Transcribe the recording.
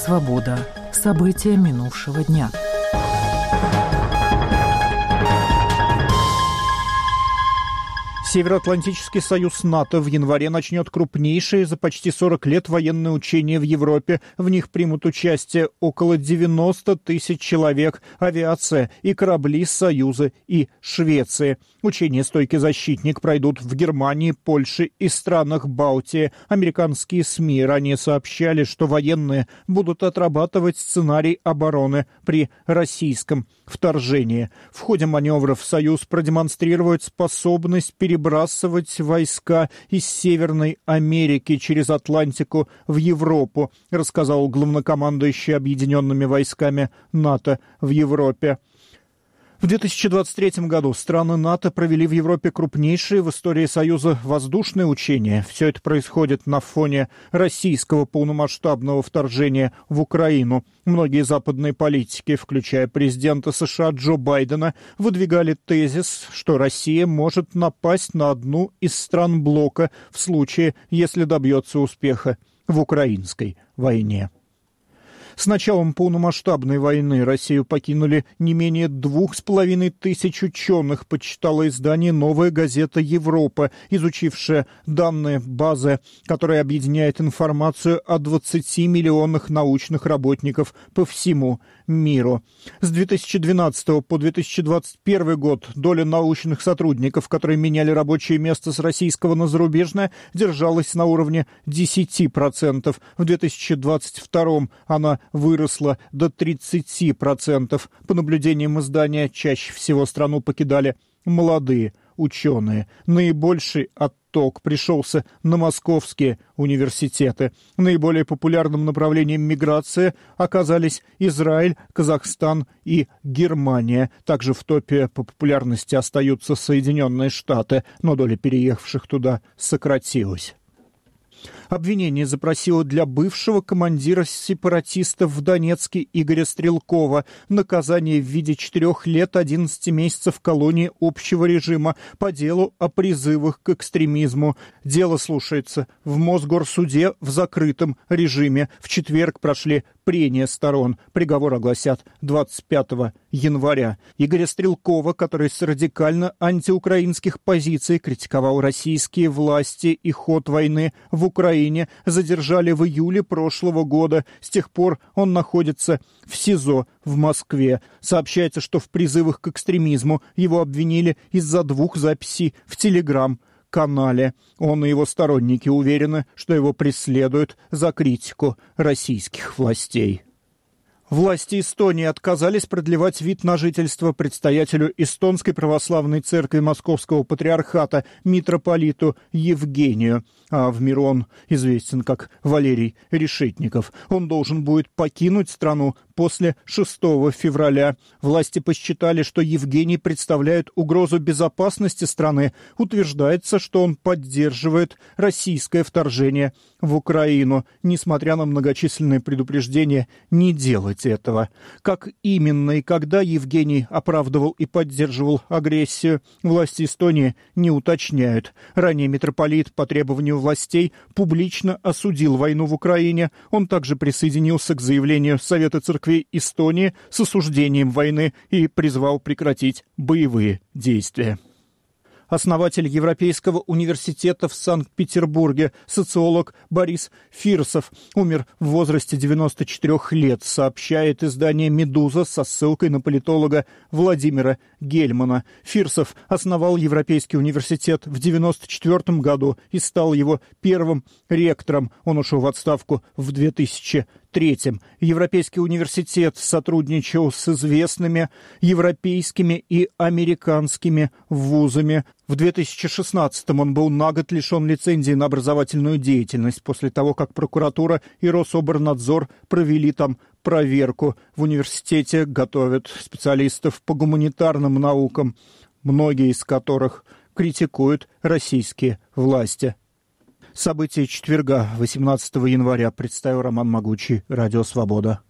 Свобода. События минувшего дня. Североатлантический союз НАТО в январе начнет крупнейшие за почти 40 лет военные учения в Европе. В них примут участие около 90 тысяч человек, авиация и корабли Союза и Швеции. Учения «Стойкий защитник» пройдут в Германии, Польше и странах Балтии. Американские СМИ ранее сообщали, что военные будут отрабатывать сценарий обороны при российском вторжении. В ходе маневров Союз продемонстрирует способность перебрасывать войска из Северной Америки через Атлантику в Европу, рассказал главнокомандующий объединенными войсками НАТО в Европе. В 2023 году страны НАТО провели в Европе крупнейшие в истории Союза воздушные учения. Все это происходит на фоне российского полномасштабного вторжения в Украину. Многие западные политики, включая президента США Джо Байдена, выдвигали тезис, что Россия может напасть на одну из стран блока в случае, если добьется успеха в украинской войне. С началом полномасштабной войны Россию покинули не менее 2500 ученых, подсчитало издание «Новая газета Европа», изучившая данные базы, которая объединяет информацию о 20 миллионах научных работников по всему миру. С 2012 по 2021 год доля научных сотрудников, которые меняли рабочее место с российского на зарубежное, держалась на уровне 10%. В 2022 она выросла до 30%. По наблюдениям издания, чаще всего страну покидали молодые ученые. Наибольший отток пришелся на московские университеты. Наиболее популярным направлением миграции оказались Израиль, Казахстан и Германия. Также в топе по популярности остаются Соединенные Штаты, но доля переехавших туда сократилась. Обвинение запросило для бывшего командира сепаратистов в Донецке Игоря Стрелкова наказание в виде 4 лет 11 месяцев колонии общего режима по делу о призывах к экстремизму. Дело слушается в Мосгорсуде в закрытом режиме. В четверг прошли прения сторон. Приговор огласят 25 января. Игоря Стрелкова, который с радикально антиукраинских позиций критиковал российские власти и ход войны в Украине, задержали в июле прошлого года. С тех пор он находится в СИЗО в Москве. Сообщается, что в призывах к экстремизму его обвинили из-за 2 записей в Телеграм-канале. Он и его сторонники уверены, что его преследуют за критику российских властей. Власти Эстонии отказались продлевать вид на жительство предстоятелю Эстонской православной церкви Московского патриархата митрополиту Евгению. А в миру он известен как Валерий Решетников. Он должен будет покинуть страну после 6 февраля. Власти посчитали, что Евгений представляет угрозу безопасности страны. Утверждается, что он поддерживает российское вторжение в Украину. Несмотря на многочисленные предупреждения не делать этого. Как именно и когда Евгений оправдывал и поддерживал агрессию, власти Эстонии не уточняют. Ранее митрополит по требованию властей публично осудил войну в Украине. Он также присоединился к заявлению Совета церквей Эстонии с осуждением войны и призвал прекратить боевые действия. Основатель Европейского университета в Санкт-Петербурге, социолог Борис Фирсов, умер в возрасте 94 лет, сообщает издание «Медуза» со ссылкой на политолога Владимира Гельмана. Фирсов основал Европейский университет в 1994 году и стал его первым ректором. Он ушел в отставку в 2003-м. Европейский университет сотрудничал с известными европейскими и американскими вузами. В 2016-м он был на год лишен лицензии на образовательную деятельность после того, как прокуратура и Рособорнадзор провели там проверку. В университете готовят специалистов по гуманитарным наукам, многие из которых критикуют российские власти. События четверга, 18 января, представил Роман Могучий, Радио Свобода.